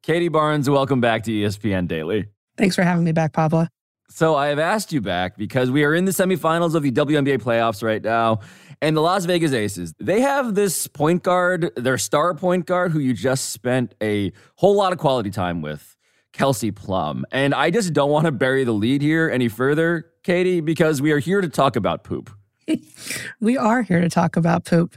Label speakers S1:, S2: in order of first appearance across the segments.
S1: Katie Barnes, welcome back to ESPN Daily.
S2: Thanks for having me back, Pablo.
S1: So I have asked you back because we are in the semifinals of the WNBA playoffs right now, and the Las Vegas Aces, they have this point guard, their star point guard, who you just spent a whole lot of quality time with, Kelsey Plum. And I just don't want to bury the lead here any further, Katie, because we are here to talk about poop.
S2: We are here to talk about poop.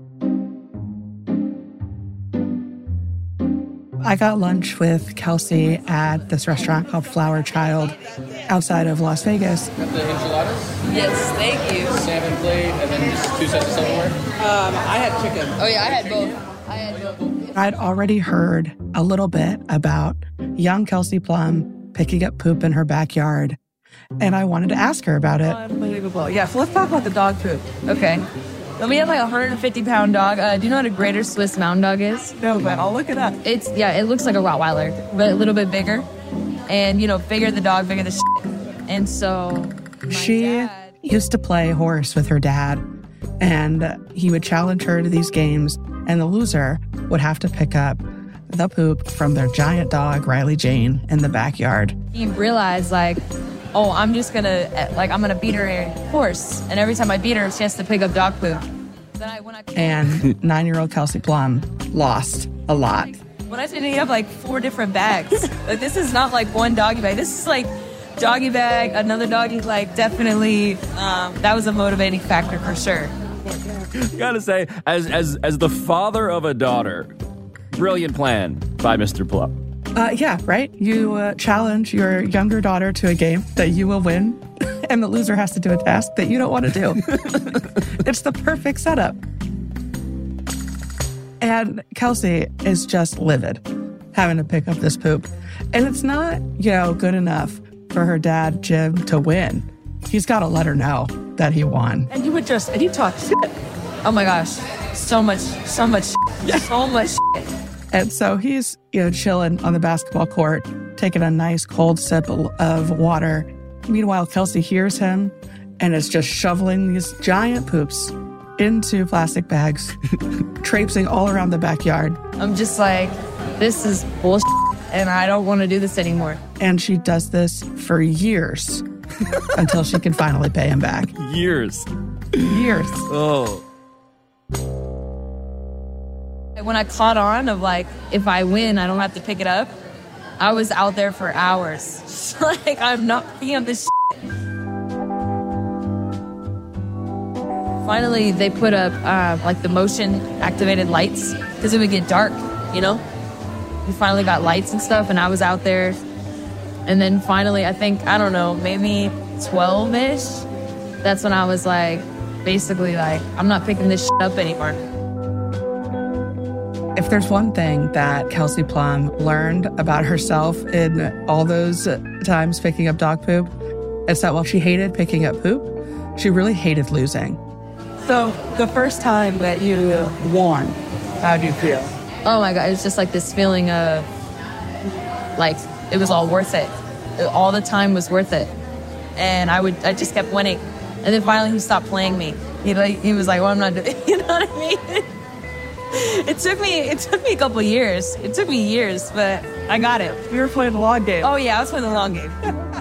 S2: I got lunch with Kelsey at this restaurant called Flower Child outside of Las Vegas.
S3: Have the enchiladas?
S4: Yes, thank you.
S3: Salmon plate and then just 2 sets of silverware?
S4: I had chicken. Oh yeah, I had both.
S2: I'd already heard a little bit about young Kelsey Plum picking up poop in her backyard, and I wanted to ask her about it.
S4: Unbelievable. Yeah, so let's talk about the dog poop. Okay. So we have like a 150-pound dog. Do you know what a Greater Swiss Mountain Dog is?
S2: No, but I'll look it up.
S4: It looks like a Rottweiler, but a little bit bigger. And, bigger the dog, bigger the shit. And so
S2: she used to play horse with her dad, and he would challenge her to these games, and the loser would have to pick up the poop from their giant dog, Riley Jane, in the backyard.
S4: He realized, I'm just going to, I'm going to beat her horse. And every time I beat her, she has to pick up dog poop.
S2: And 9-year-old Kelsey Plum lost a lot.
S4: When I said he have 4 different bags, this is not one doggy bag. This is doggy bag, another doggy, definitely, that was a motivating factor for sure.
S1: Gotta say, as the father of a daughter, brilliant plan by Mr. Plum.
S2: Yeah, right? You challenge your younger daughter to a game that you will win, and the loser has to do a task that you don't want to do. It's the perfect setup. And Kelsey is just livid having to pick up this poop. And it's not, good enough for her dad, Jim, to win. He's got to let her know that he won.
S4: And you talk shit. Oh my gosh. So much shit. Yeah. So much shit.
S2: And so he's, chilling on the basketball court, taking a nice cold sip of water. Meanwhile, Kelsey hears him and is just shoveling these giant poops into plastic bags, traipsing all around the backyard.
S4: I'm just this is bullshit, and I don't want to do this anymore.
S2: And she does this for years until she can finally pay him back.
S1: Years.
S2: Oh.
S4: When I caught on of if I win, I don't have to pick it up, I was out there for hours. Just I'm not picking up this shit. Finally, they put up the motion activated lights because it would get dark, We finally got lights and stuff, and I was out there. And then finally, I think, maybe 12-ish. That's when I was basically I'm not picking this shit up anymore.
S2: If there's one thing that Kelsey Plum learned about herself in all those times picking up dog poop, it's that while she hated picking up poop, she really hated losing. So the first time that you won, how did you feel?
S4: Oh my God, it was just this feeling of it was all worth it. All the time was worth it. And I just kept winning. And then finally he stopped playing me. He was well, I'm not doing it. You know what I mean? It took me a couple years. It took me years, but I got it.
S2: You were playing the long game.
S4: Oh yeah, I was playing the long game.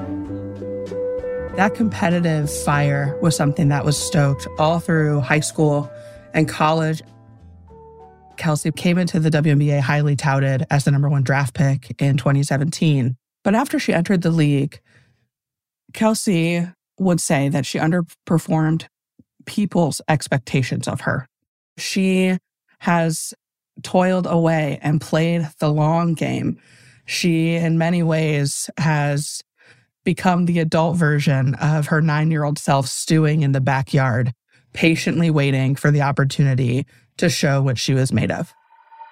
S2: That competitive fire was something that was stoked all through high school and college. Kelsey came into the WNBA highly touted as the #1 draft pick in 2017. But after she entered the league, Kelsey would say that she underperformed people's expectations of her. She has toiled away and played the long game. She, in many ways, has become the adult version of her 9-year-old self stewing in the backyard, patiently waiting for the opportunity to show what she was made of.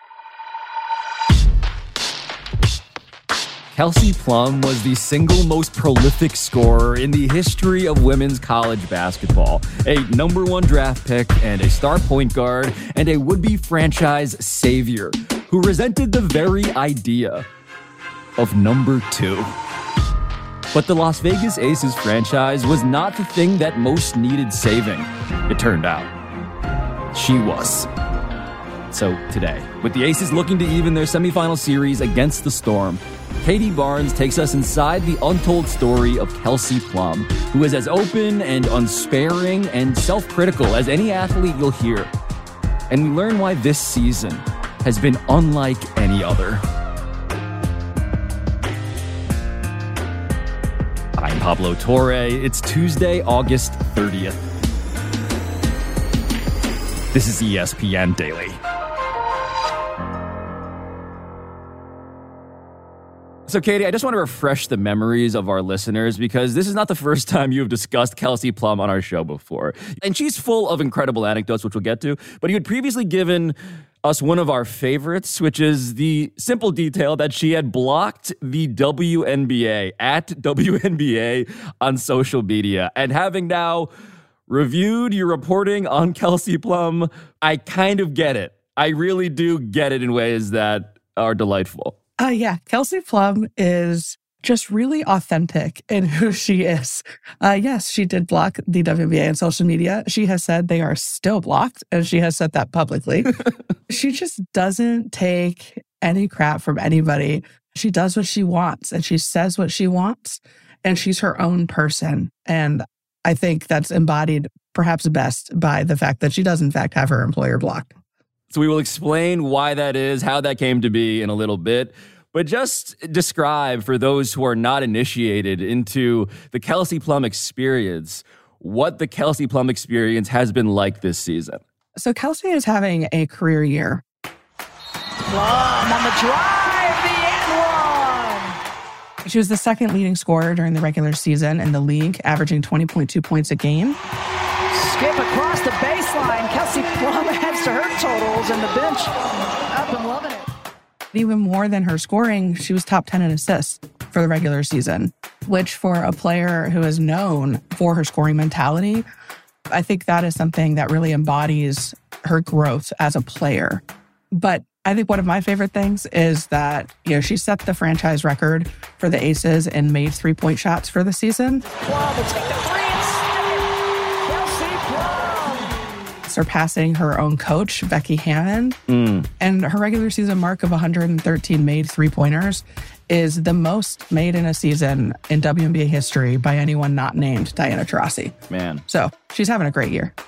S1: Kelsey Plum was the single most prolific scorer in the history of women's college basketball. A #1 draft pick and a star point guard and a would-be franchise savior who resented the very idea of #2. But the Las Vegas Aces franchise was not the thing that most needed saving, it turned out. She was. So today, with the Aces looking to even their semifinal series against the Storm, Katie Barnes takes us inside the untold story of Kelsey Plum, who is as open and unsparing and self-critical as any athlete you'll hear. And we learn why this season has been unlike any other. I'm Pablo Torre. It's Tuesday, August 30th. This is ESPN Daily. So, Katie, I just want to refresh the memories of our listeners because this is not the first time you've discussed Kelsey Plum on our show before. And she's full of incredible anecdotes, which we'll get to. But you had previously given us one of our favorites, which is the simple detail that she had blocked the WNBA at WNBA on social media. And having now reviewed your reporting on Kelsey Plum, I kind of get it. I really do get it in ways that are delightful.
S2: Yeah, Kelsey Plum is just really authentic in who she is. Yes, she did block the WNBA on social media. She has said they are still blocked, and she has said that publicly. She just doesn't take any crap from anybody. She does what she wants, and she says what she wants, and she's her own person. And I think that's embodied perhaps best by the fact that she does, in fact, have her employer blocked.
S1: So we will explain why that is, how that came to be in a little bit. But just describe for those who are not initiated into the Kelsey Plum experience, what the Kelsey Plum experience has been like this season.
S2: So Kelsey is having a career year.
S5: Plum on the drive, the end one.
S2: She was the second leading scorer during the regular season in the league, averaging 20.2 points a game.
S5: Skip across the baseline. Kelsey Plum adds to her totals, and the bench up and loving it.
S2: Even more than her scoring, she was top 10 in assists for the regular season, which for a player who is known for her scoring mentality, I think that is something that really embodies her growth as a player. But I think one of my favorite things is that, she set the franchise record for the Aces in made three-point shots for the season.
S5: Plum will take the three and stick it. Kelsey Plum.
S2: Surpassing her own coach, Becky Hammon. And her regular season mark of 113 made three-pointers is the most made in a season in WNBA history by anyone not named Diana Taurasi.
S1: Man.
S2: So she's having a great year.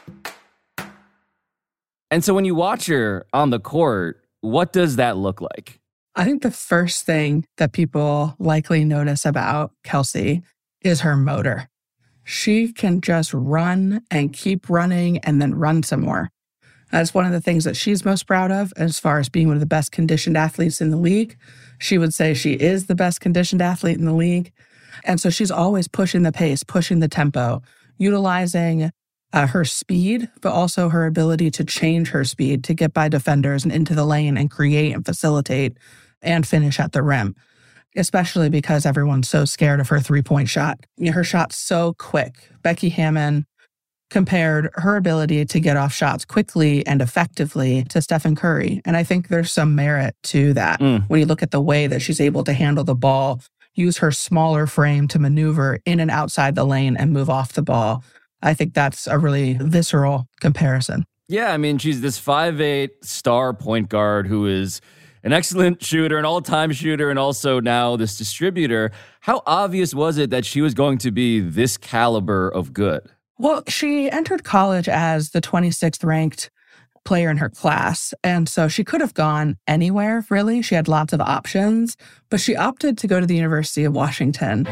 S1: And so when you watch her on the court, what does that look like?
S2: I think the first thing that people likely notice about Kelsey is her motor. She can just run and keep running and then run some more. That's one of the things that she's most proud of as far as being one of the best conditioned athletes in the league. She would say she is the best conditioned athlete in the league. And so she's always pushing the pace, pushing the tempo, utilizing her speed, but also her ability to change her speed to get by defenders and into the lane and create and facilitate and finish at the rim, especially because everyone's so scared of her three-point shot. Her shot's so quick. Becky Hammon compared her ability to get off shots quickly and effectively to Stephen Curry. And I think there's some merit to that when you look at the way that she's able to handle the ball, use her smaller frame to maneuver in and outside the lane and move off the ball. I think that's a really visceral comparison.
S1: Yeah, I mean, she's this 5'8" star point guard who is an excellent shooter, an all-time shooter, and also now this distributor. How obvious was it that she was going to be this caliber of good?
S2: Well, she entered college as the 26th ranked player in her class. And so she could have gone anywhere, really. She had lots of options, but she opted to go to the University of Washington.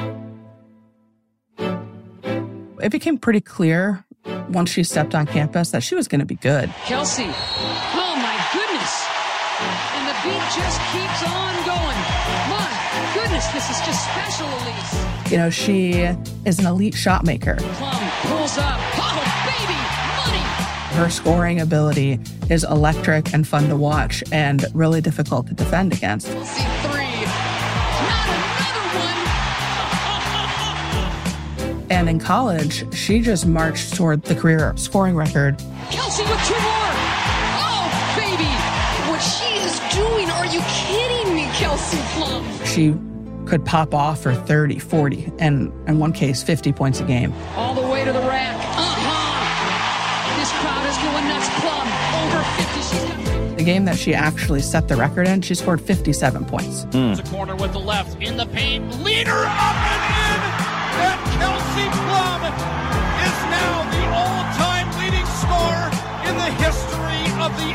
S2: It became pretty clear once she stepped on campus that she was going to be good.
S6: Kelsey, oh my goodness. And the beat just keeps on going. My goodness, this is just special, Elise.
S2: She is an elite shot maker.
S6: Plum pulls up. Oh, baby, money.
S2: Her scoring ability is electric and fun to watch and really difficult to defend against.
S6: We'll see three. Not another one.
S2: And in college, she just marched toward the career scoring record.
S6: Kelsey with two more. Oh, baby. What she is doing, are you kidding me, Kelsey Plum?
S2: She could pop off for 30, 40, and in one case, 50 points a game.
S6: All the way to the rack. This crowd is going nuts. Plum, over 50. She's got...
S2: The game that she actually set the record in, she scored 57 points.
S7: It's a corner with the left in the paint. Leader up and in! And Kelsey Plum is now the all-time leading scorer in the history of the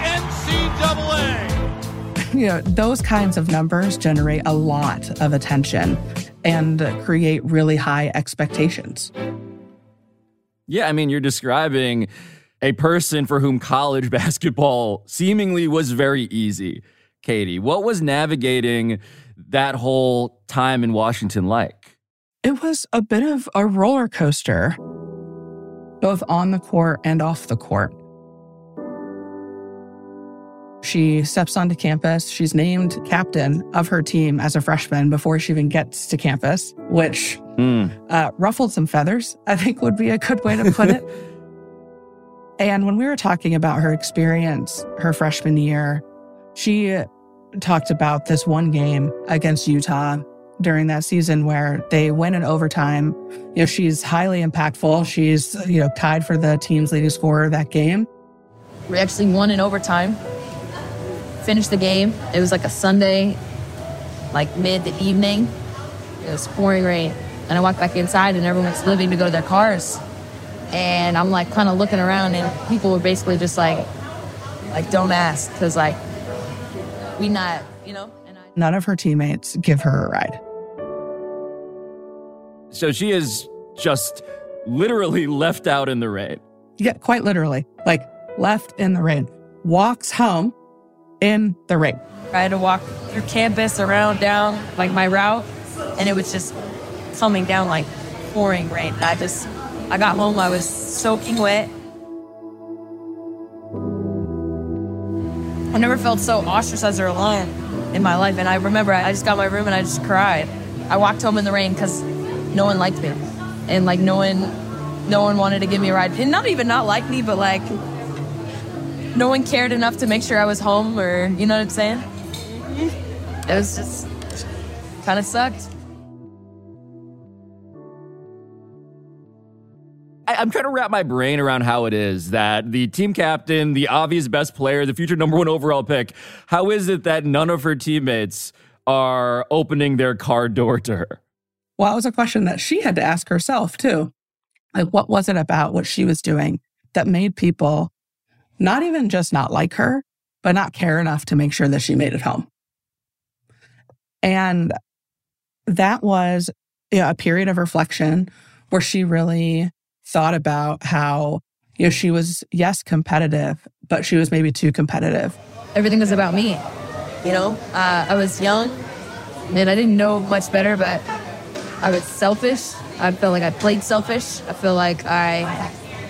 S7: NCAA.
S2: Those kinds of numbers generate a lot of attention and create really high expectations.
S1: Yeah, I mean, you're describing a person for whom college basketball seemingly was very easy. Katie, what was navigating that whole time in Washington like?
S2: It was a bit of a roller coaster, both on the court and off the court. She steps onto campus. She's named captain of her team as a freshman before she even gets to campus, which ruffled some feathers, I think would be a good way to put it. And when we were talking about her experience her freshman year, she talked about this one game against Utah during that season where they win in overtime. She's highly impactful. She's, tied for the team's leading scorer that game.
S4: We actually won in overtime. Finished the game. It was like a Sunday, like mid-evening. It was pouring rain. And I walked back inside and everyone's leaving to go to their cars. And I'm like kind of looking around and people were basically just like don't ask because like we not, And
S2: None of her teammates give her a ride.
S1: So she is just literally left out in the rain.
S2: Yeah, quite literally. Like left in the rain. Walks home in the rain.
S4: I had to walk through campus around down like my route and it was just coming down like pouring rain. I got home, I was soaking wet. I never felt so ostracized or alone in my life. And I remember I just got in my room and I just cried. I walked home in the rain because no one liked me. And like no one wanted to give me a ride. And not even not like me, but like no one cared enough to make sure I was home or, you know what I'm saying? It was just kind of sucked.
S1: I'm trying to wrap my brain around how it is that the team captain, the obvious best player, the future number 1 overall pick, how is it that none of her teammates are opening their car door to her?
S2: Well, it was a question that she had to ask herself, too. Like, what was it about what she was doing that made people not even just not like her, but not care enough to make sure that she made it home? And that was a period of reflection where she really thought about how, she was, yes, competitive, but she was maybe too competitive.
S4: Everything was about me, I was young and I didn't know much better, but I was selfish. I felt like I played selfish. I feel like I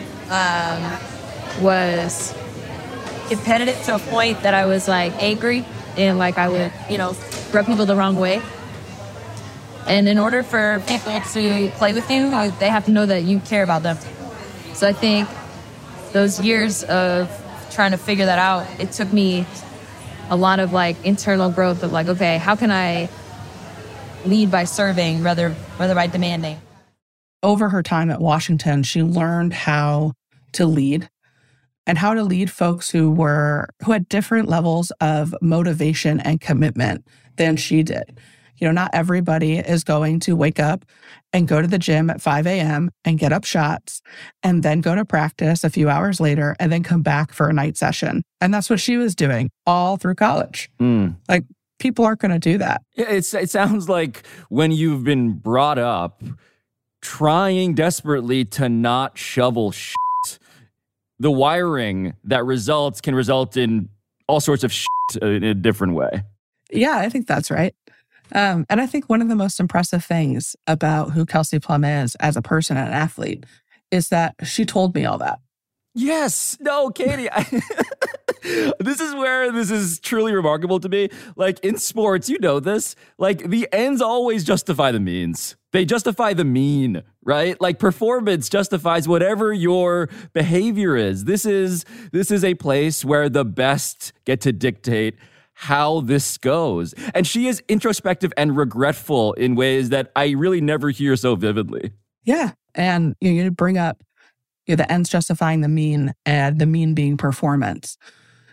S4: was competitive to a point that I was like angry and like I would, rub people the wrong way. And in order for people to play with you, they have to know that you care about them. So I think those years of trying to figure that out, it took me a lot of like internal growth of like, okay, how can I lead by serving rather by demanding?
S2: Over her time at Washington, she learned how to lead and how to lead folks who had different levels of motivation and commitment than she did. Not everybody is going to wake up and go to the gym at 5 a.m. and get up shots and then go to practice a few hours later and then come back for a night session. And that's what she was doing all through college. Like, people aren't going to do that.
S1: It sounds like when you've been brought up trying desperately to not shovel shit, the wiring that results can result in all sorts of shit in a different way.
S2: Yeah, I think that's right. And I think one of the most impressive things about who Kelsey Plum is as a person and an athlete is that she told me all that.
S1: Yes. No, Katie. This is where this is truly remarkable to me. Like in sports, you know this, like the ends always justify the means. They justify the mean, right? Like performance justifies whatever your behavior is. This is a place where the best get to dictate how this goes. And she is introspective and regretful in ways that I really never hear so vividly.
S2: Yeah. And you bring up the ends justifying the mean and the mean being performance.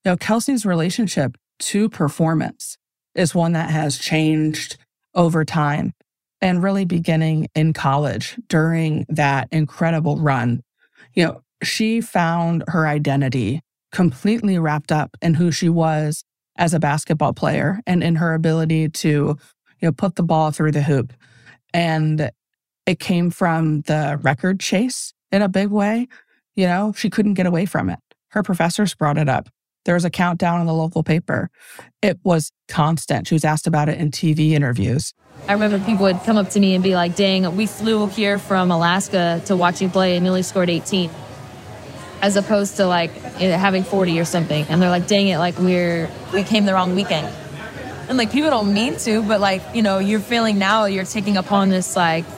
S2: Kelsey's relationship to performance is one that has changed over time, and really beginning in college during that incredible run. She found her identity completely wrapped up in who she was as a basketball player and in her ability to, put the ball through the hoop. And it came from the record chase in a big way. She couldn't get away from it. Her professors brought it up. There was a countdown in the local paper. It was constant. She was asked about it in TV interviews.
S4: I remember people would come up to me and be like, dang, we flew here from Alaska to watch you play and you only scored 18. As opposed to having 40 or something. And they're like, dang it, we came the wrong weekend. And people don't mean to, but you're feeling now you're taking upon this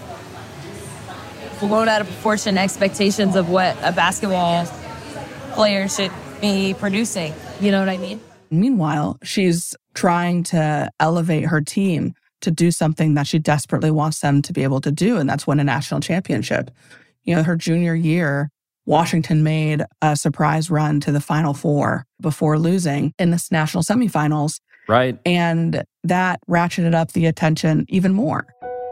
S4: blown out of proportion expectations of what a basketball player should be producing. You know what I mean?
S2: Meanwhile, she's trying to elevate her team to do something that she desperately wants them to be able to do, and that's win a national championship. Her junior year, Washington made a surprise run to the Final Four before losing in the national semifinals.
S1: Right.
S2: And that ratcheted up the attention even more.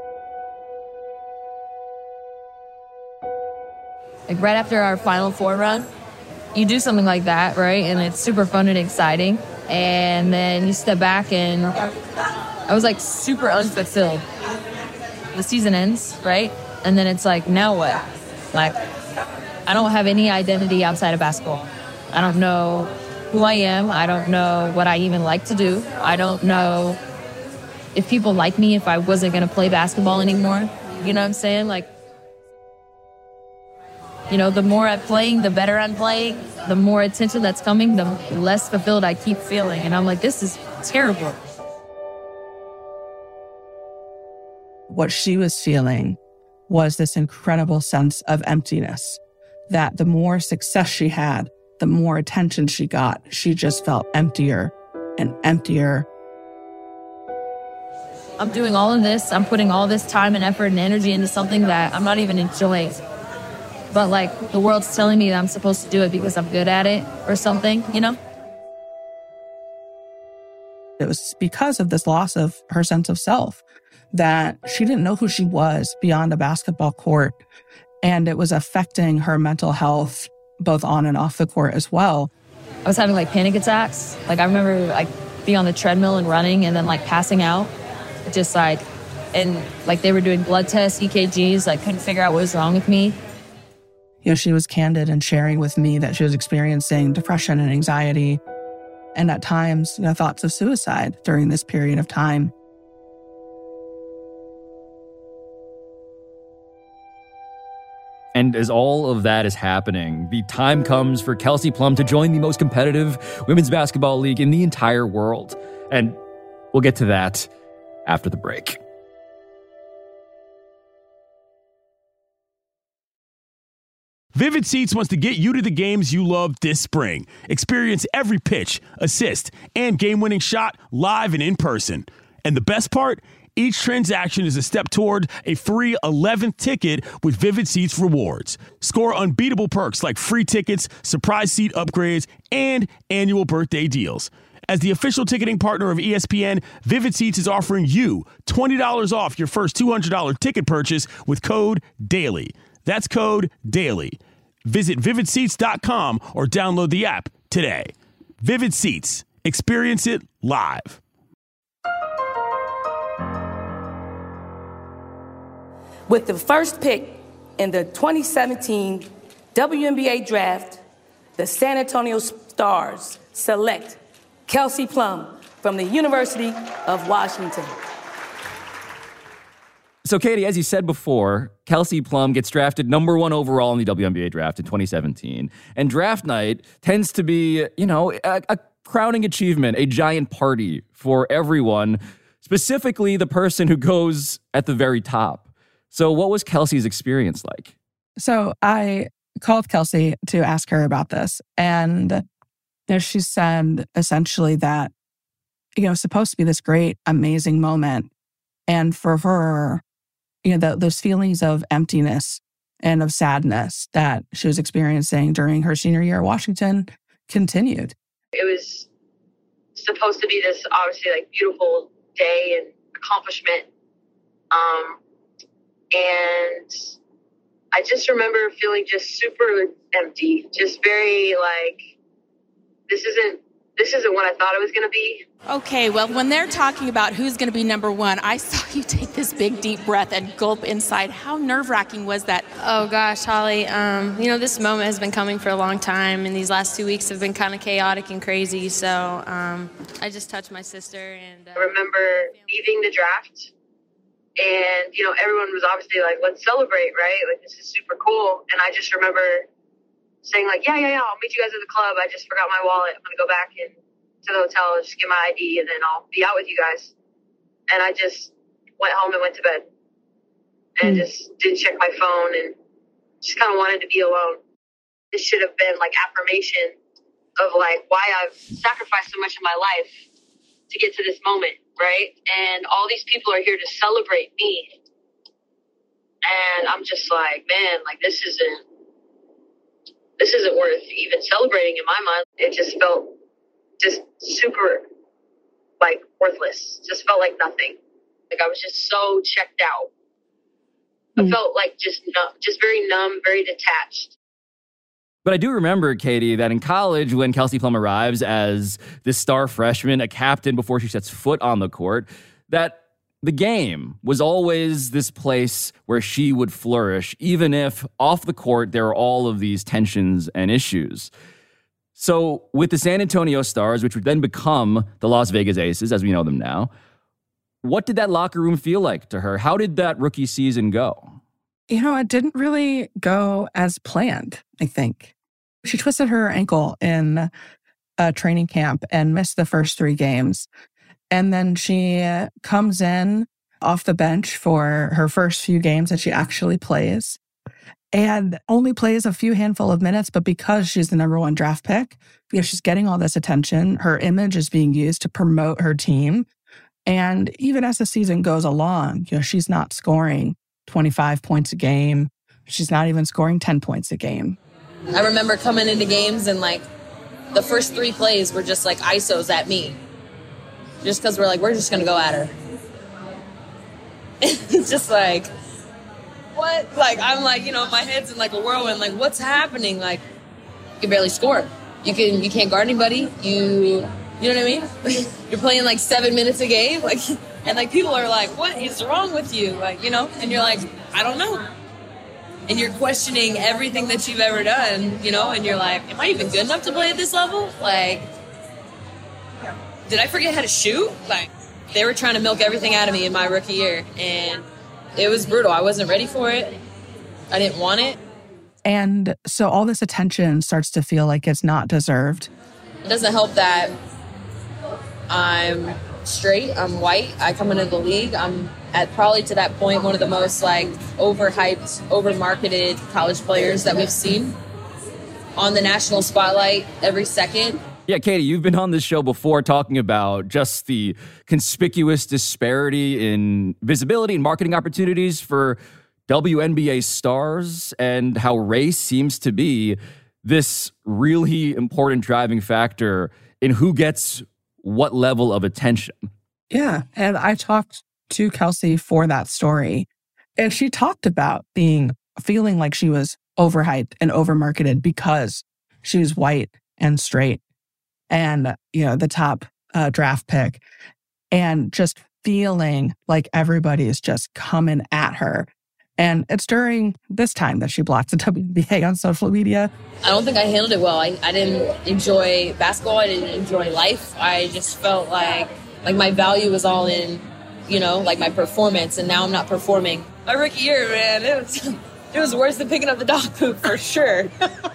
S4: Right after our Final Four run, you do something like that, right? And it's super fun and exciting. And then you step back and I was super unfulfilled. The season ends, right? And then it's now what? I don't have any identity outside of basketball. I don't know who I am. I don't know what I even like to do. I don't know if people like me if I wasn't going to play basketball anymore. You know what I'm saying? The more I'm playing, the better I'm playing, the more attention that's coming, the less fulfilled I keep feeling. And I'm this is terrible.
S2: What she was feeling was this incredible sense of emptiness, that the more success she had, the more attention she got, she just felt emptier and emptier.
S4: I'm doing all of this. I'm putting all this time and effort and energy into something that I'm not even enjoying. But the world's telling me that I'm supposed to do it because I'm good at it or something, It
S2: was because of this loss of her sense of self that she didn't know who she was beyond a basketball court. And it was affecting her mental health, both on and off the court as well.
S4: I was having panic attacks. I remember being on the treadmill and running and then passing out. Just and they were doing blood tests, EKGs, couldn't figure out what was wrong with me.
S2: She was candid in sharing with me that she was experiencing depression and anxiety, and at times, thoughts of suicide during this period of time.
S1: And as all of that is happening, the time comes for Kelsey Plum to join the most competitive women's basketball league in the entire world. And we'll get to that after the break.
S8: Vivid Seats wants to get you to the games you love this spring. Experience every pitch, assist, and game-winning shot live and in person. And the best part? Each transaction is a step toward a free 11th ticket with Vivid Seats rewards. Score unbeatable perks like free tickets, surprise seat upgrades, and annual birthday deals. As the official ticketing partner of ESPN, Vivid Seats is offering you $20 off your first $200 ticket purchase with code DAILY. That's code DAILY. Visit vividseats.com or download the app today. Vivid Seats. Experience it live.
S9: With the first pick in the 2017 WNBA draft, the San Antonio Stars select Kelsey Plum from the University of Washington.
S1: So, Katie, as you said before, Kelsey Plum gets drafted number 1 overall in the WNBA draft in 2017. And draft night tends to be, a crowning achievement, a giant party for everyone, specifically the person who goes at the very top. So what was Kelsey's experience like?
S2: So I called Kelsey to ask her about this. And she said essentially that, it's supposed to be this great, amazing moment. And for her, those feelings of emptiness and of sadness that she was experiencing during her senior year at Washington continued.
S10: It was supposed to be this obviously like beautiful day and accomplishment. And I just remember feeling just super empty, just very like, this isn't what I thought it was going to be.
S11: Okay, well, when they're talking about who's going to be number one, I saw you take this big, deep breath and gulp inside. How nerve-wracking was that?
S12: Oh, gosh, Holly. This moment has been coming for a long time, and these last 2 weeks have been kind of chaotic and crazy. So I just touched my sister. And
S10: I remember leaving the draft, and, everyone was obviously like, let's celebrate, right? Like, this is super cool. And I just remember saying like, yeah, I'll meet you guys at the club. I just forgot my wallet. I'm going to go back to the hotel and just get my ID, and then I'll be out with you guys. And I just went home and went to bed and just didn't check my phone and just kind of wanted to be alone. This should have been like affirmation of like why I've sacrificed so much of my life to get to this moment, right? And all these people are here to celebrate me. And I'm just like, man, like this isn't worth even celebrating in my mind. It just felt just super, like, worthless. Just felt like nothing. Like, I was just so checked out. I felt like just very numb, very detached.
S1: But I do remember, Katie, that in college, when Kelsey Plum arrives as this star freshman, a captain before she sets foot on the court, that the game was always this place where she would flourish, even if off the court there are all of these tensions and issues. So with the San Antonio Stars, which would then become the Las Vegas Aces, as we know them now, what did that locker room feel like to her? How did that rookie season go?
S2: It didn't really go as planned, I think. She twisted her ankle in a training camp and missed the first 3 games. And then she comes in off the bench for her first few games that she actually plays and only plays a few handful of minutes. But because she's the number 1 draft pick, she's getting all this attention. Her image is being used to promote her team. And even as the season goes along, she's not scoring 25 points a game. She's not even scoring 10 points a game.
S4: I remember coming into games and like the first 3 plays were just like ISOs at me. Just because we're just going to go at her. It's just like, what? Like, I'm like, my head's in like a whirlwind. Like, what's happening? Like, you can barely score. You can't guard anybody. You know what I mean? You're playing like 7 minutes a game. Like, and like people are like, what is wrong with you? Like, and you're like, I don't know. And you're questioning everything that you've ever done, and you're like, am I even good enough to play at this level? Like, did I forget how to shoot? Like, they were trying to milk everything out of me in my rookie year, and it was brutal. I wasn't ready for it. I didn't want it.
S2: And so all this attention starts to feel like it's not deserved.
S4: It doesn't help that I'm straight, I'm white. I come into the league. I'm at probably to that point one of the most like overhyped, overmarketed college players that we've seen on the national spotlight every second.
S1: Yeah, Katie, you've been on this show before talking about just the conspicuous disparity in visibility and marketing opportunities for WNBA stars and how race seems to be this really important driving factor in who gets what level of attention.
S2: Yeah, and I talked to Kelsey for that story, and she talked about feeling like she was overhyped and overmarketed because she was white and straight and, the top draft pick, and just feeling like everybody is just coming at her. And it's during this time that she blocked the WNBA on social media.
S4: I don't think I handled it well. I didn't enjoy basketball. I didn't enjoy life. I just felt like my value was all in, like my performance, and now I'm not performing. My rookie year, man, it was worse than picking up the dog poop for sure.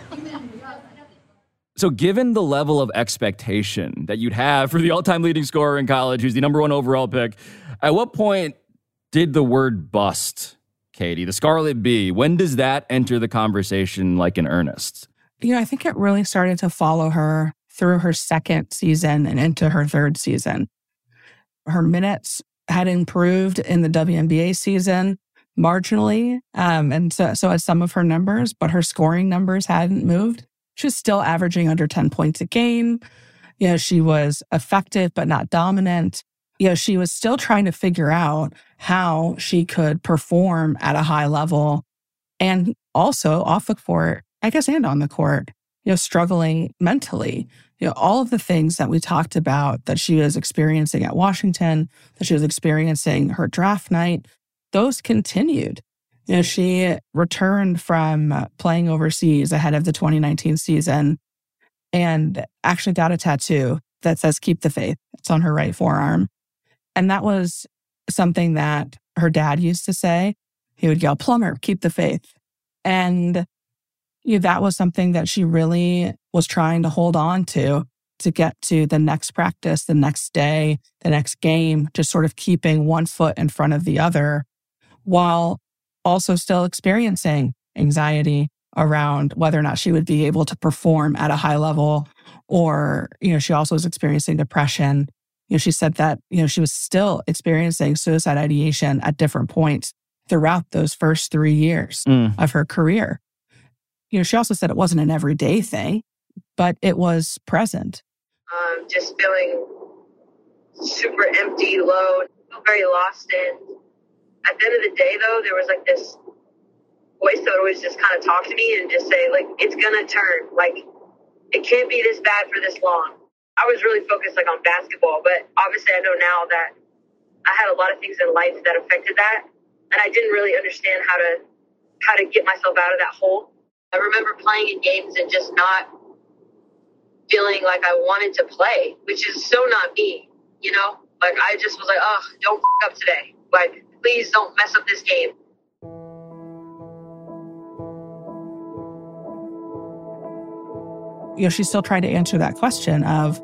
S1: So given the level of expectation that you'd have for the all-time leading scorer in college, who's the number 1 overall pick, at what point did the word bust, Katie, the Scarlet Bee, when does that enter the conversation like in earnest?
S2: I think it really started to follow her through her second season and into her third season. Her minutes had improved in the WNBA season marginally, and so had some of her numbers, but her scoring numbers hadn't moved. She was still averaging under 10 points a game. She was effective, but not dominant. She was still trying to figure out how she could perform at a high level and also off the court, I guess, and on the court, struggling mentally. All of the things that we talked about that she was experiencing at Washington, that she was experiencing her draft night, those continued. She returned from playing overseas ahead of the 2019 season and actually got a tattoo that says "Keep the Faith." It's on her right forearm. And that was something that her dad used to say. He would yell, "Plummer, keep the faith." And that was something that she really was trying to hold on to get to the next practice, the next day, the next game, just sort of keeping one foot in front of the other while also still experiencing anxiety around whether or not she would be able to perform at a high level. Or, she also was experiencing depression. She said that, she was still experiencing suicide ideation at different points throughout those first 3 years of her career. She also said it wasn't an everyday thing, but it was present.
S10: Just feeling super empty, low, very lost in. At the end of the day, though, there was like this voice that would always just kind of talk to me and just say, like, it's going to turn. Like, it can't be this bad for this long. I was really focused on basketball, but obviously I know now that I had a lot of things in life that affected that. And I didn't really understand how to get myself out of that hole. I remember playing in games and just not feeling like I wanted to play, which is so not me, Like, I just was like, oh, don't f*** up today. Like, please don't mess up this game.
S2: She's still trying to answer that question of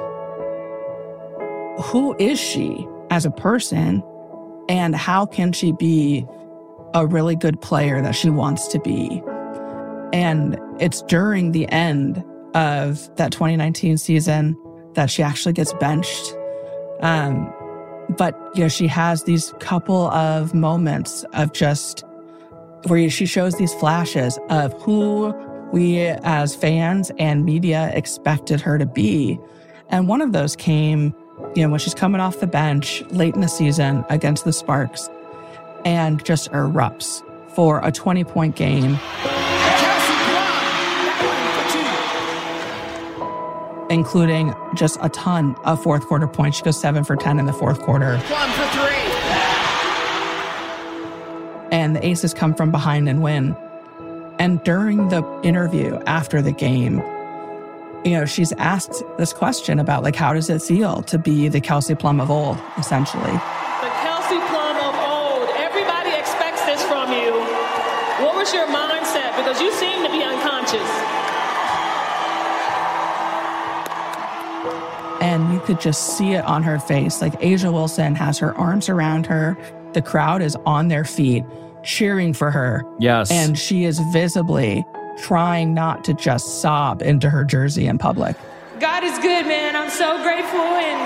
S2: who is she as a person and how can she be a really good player that she wants to be. And it's during the end of that 2019 season that she actually gets benched. But she has these couple of moments of just where she shows these flashes of who we as fans and media expected her to be. And one of those came, when she's coming off the bench late in the season against the Sparks and just erupts for a 20-point game. Including just a ton of fourth quarter points. She goes 7 for 10 in the fourth quarter.
S6: Plum for 3.
S2: And the Aces come from behind and win. And during the interview after the game, she's asked this question about, like, how does it feel to be the Kelsey Plum of old, essentially?
S13: The Kelsey Plum of old. Everybody expects this from you. What was your mindset? Because you seem to be unconscious.
S2: And you could just see it on her face. Like, A'ja Wilson has her arms around her. The crowd is on their feet, cheering for her.
S1: Yes.
S2: And she is visibly trying not to just sob into her jersey in public.
S13: God is good, man. I'm so grateful.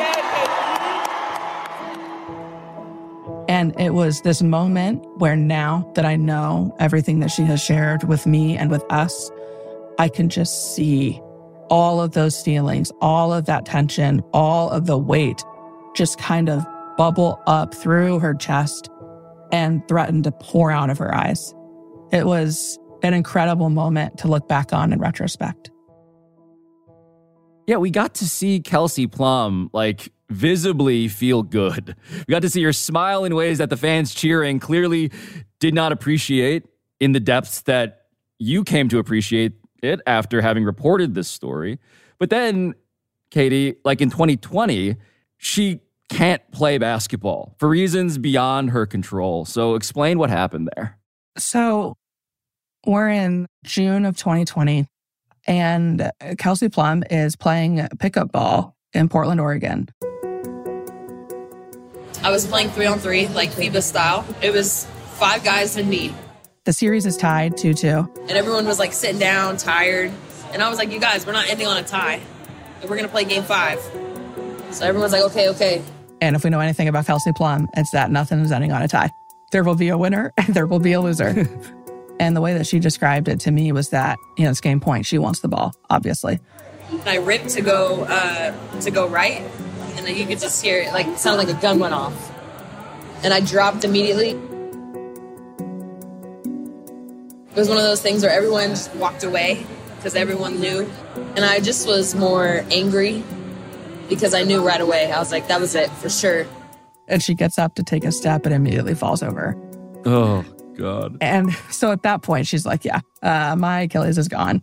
S2: And it was this moment where now that I know everything that she has shared with me and with us, I can just see all of those feelings, all of that tension, all of the weight just kind of bubble up through her chest and threaten to pour out of her eyes. It was an incredible moment to look back on in retrospect.
S1: Yeah, we got to see Kelsey Plum, visibly feel good. We got to see her smile in ways that the fans cheering clearly did not appreciate in the depths that you came to appreciate it after having reported this story. But then, Katie, in 2020, she can't play basketball for reasons beyond her control. So explain what happened there.
S2: So we're in June of 2020, and Kelsey Plum is playing pickup ball in Portland, Oregon.
S14: I was playing 3-on-3, like FIBA style. It was 5 guys and me.
S2: The series is tied 2-2.
S14: And everyone was sitting down, tired. And I was like, you guys, we're not ending on a tie. We're going to play game 5. So everyone's like, okay.
S2: And if we know anything about Kelsey Plum, it's that nothing is ending on a tie. There will be a winner and there will be a loser. And the way that she described it to me was that, it's game point. She wants the ball, obviously.
S14: and I ripped to go right, and then you could just hear it, like, it sounded like a gun went off. And I dropped immediately. It was one of those things where everyone just walked away because everyone knew. And I just was more angry because I knew right away. I was like, that was it, for sure.
S2: And she gets up to take a step and immediately falls over.
S1: Oh, God.
S2: And so at that point, she's like, yeah, my Achilles is gone.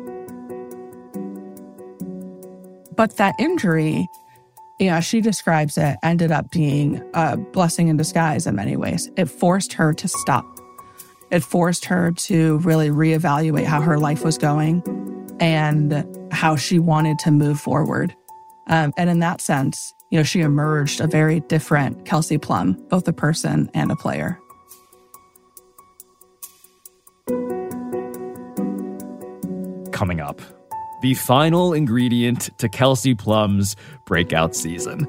S2: But that injury, she describes it, ended up being a blessing in disguise in many ways. It forced her to stop. It forced her to really reevaluate how her life was going and how she wanted to move forward. And in that sense, she emerged a very different Kelsey Plum, both a person and a player.
S1: Coming up, the final ingredient to Kelsey Plum's breakout season.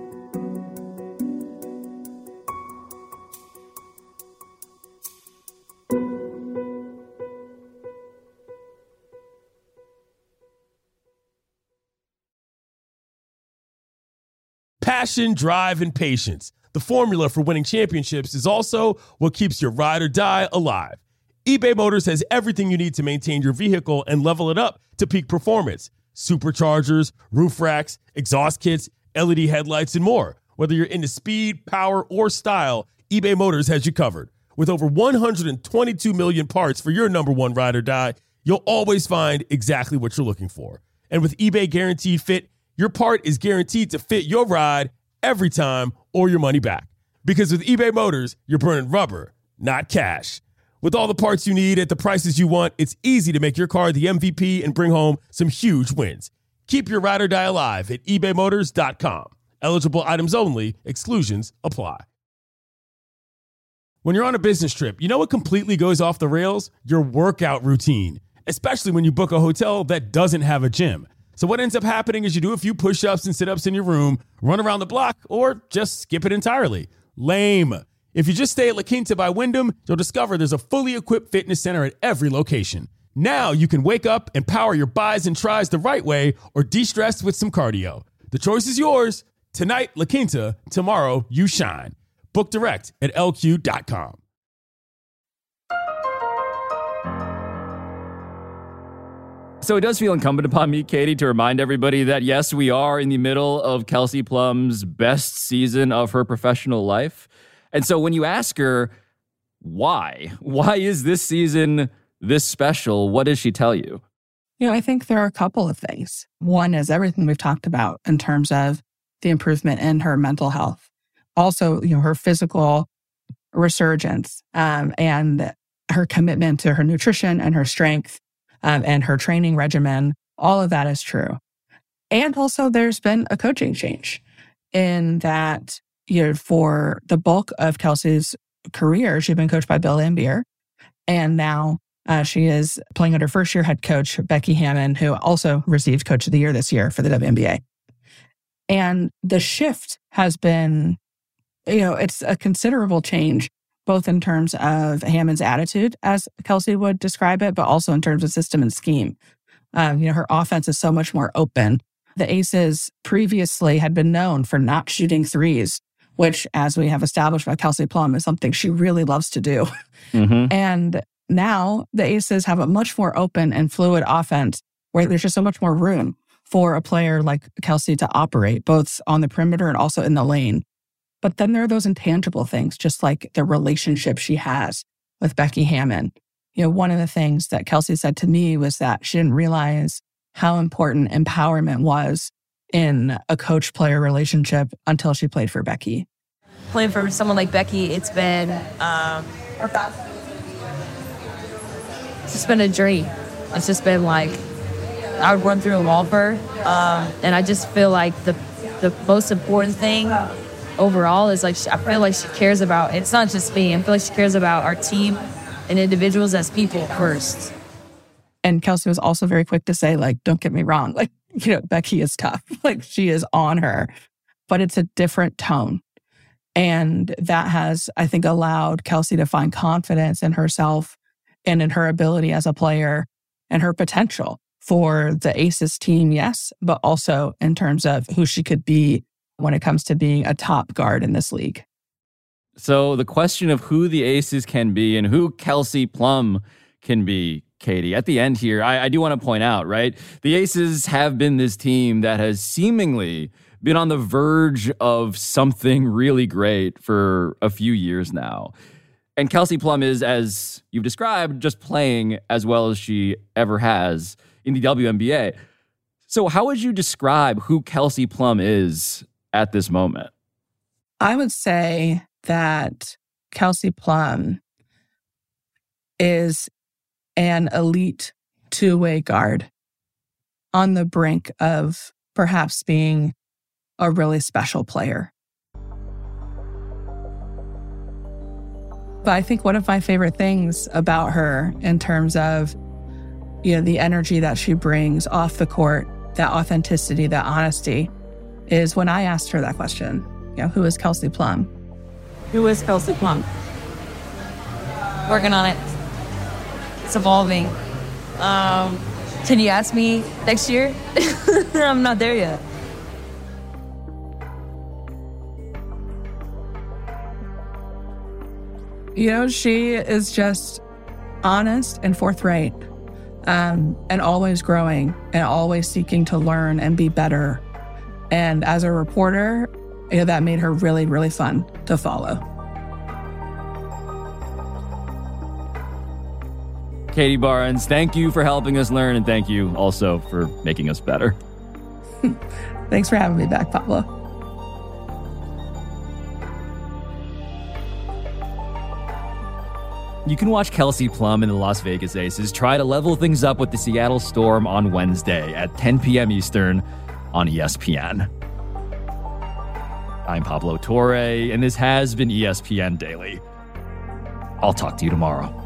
S8: Passion, drive, and patience. The formula for winning championships is also what keeps your ride or die alive. eBay Motors has everything you need to maintain your vehicle and level it up to peak performance. Superchargers, roof racks, exhaust kits, LED headlights, and more. Whether you're into speed, power, or style, eBay Motors has you covered. With over 122 million parts for your number one ride or die, you'll always find exactly what you're looking for. And with eBay Guaranteed Fit, your part is guaranteed to fit your ride every time or your money back. Because with eBay Motors, you're burning rubber, not cash. With all the parts you need at the prices you want, it's easy to make your car the MVP and bring home some huge wins. Keep your ride or die alive at ebaymotors.com. Eligible items only. Exclusions apply. When you're on a business trip, you know what completely goes off the rails? Your workout routine, especially when you book a hotel that doesn't have a gym. So what ends up happening is you do a few push-ups and sit-ups in your room, run around the block, or just skip it entirely. Lame. If you just stay at La Quinta by Wyndham, you'll discover there's a fully equipped fitness center at every location. Now you can wake up and power your buys and tries the right way or de-stress with some cardio. The choice is yours. Tonight, La Quinta. Tomorrow, you shine. Book direct at lq.com.
S1: So it does feel incumbent upon me, Katie, to remind everybody that, yes, we are in the middle of Kelsey Plum's best season of her professional life. And so when you ask her, why is this season this special, what does she tell you?
S2: I think there are a couple of things. One is everything we've talked about in terms of the improvement in her mental health. Also, her physical resurgence and her commitment to her nutrition and her strength. And her training regimen, all of that is true. And also there's been a coaching change in that, for the bulk of Kelsey's career, she's been coached by Bill Laimbeer. And now she is playing under first-year head coach Becky Hammon, who also received Coach of the Year this year for the WNBA. And the shift has been, it's a considerable change, both in terms of Hammond's attitude, as Kelsey would describe it, but also in terms of system and scheme. Her offense is so much more open. The Aces previously had been known for not shooting threes, which, as we have established about Kelsey Plum, is something she really loves to do. Mm-hmm. And now the Aces have a much more open and fluid offense where there's just so much more room for a player like Kelsey to operate, both on the perimeter and also in the lane. But then there are those intangible things, just like the relationship she has with Becky Hammon. One of the things that Kelsey said to me was that she didn't realize how important empowerment was in a coach-player relationship until she played for Becky.
S4: Playing for someone like Becky, it's been a dream. It's just been like, I would run through a wall for her. And I just feel like the most important thing overall is like, I feel like she cares about, it's not just me, I feel like she cares about our team and individuals as people first.
S2: And Kelsey was also very quick to say, like, don't get me wrong, like, Becky is tough, like she is on her, but it's a different tone. And that has, I think, allowed Kelsey to find confidence in herself and in her ability as a player and her potential for the Aces team, yes, but also in terms of who she could be when it comes to being a top guard in this league.
S1: So the question of who the Aces can be and who Kelsey Plum can be, Katie, at the end here, I do want to point out, right? The Aces have been this team that has seemingly been on the verge of something really great for a few years now. And Kelsey Plum is, as you've described, just playing as well as she ever has in the WNBA. So how would you describe who Kelsey Plum is at this moment?
S2: I would say that Kelsey Plum is an elite two-way guard on the brink of perhaps being a really special player. But I think one of my favorite things about her in terms of, the energy that she brings off the court, that authenticity, that honesty, is when I asked her that question, who is Kelsey Plum? Who is Kelsey Plum?
S4: Working on it. It's evolving. Can you ask me next year? I'm not there yet.
S2: She is just honest and forthright, and always growing and always seeking to learn and be better. And as a reporter, that made her really, really fun to follow.
S1: Katie Barnes, thank you for helping us learn, and thank you also for making us better.
S2: Thanks for having me back, Pablo.
S1: You can watch Kelsey Plum and the Las Vegas Aces try to level things up with the Seattle Storm on Wednesday at 10 p.m. Eastern on ESPN. I'm Pablo Torre, and this has been ESPN Daily. I'll talk to you tomorrow.